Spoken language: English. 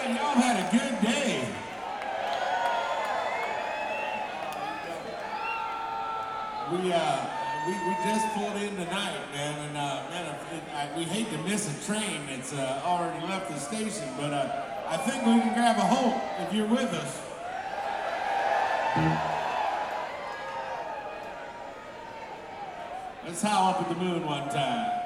Y'all had a good day. We just pulled in tonight, man, and we hate to miss a train that's already left the station, but I think we can grab a hold if you're with us. Let's howl up at the moon one time.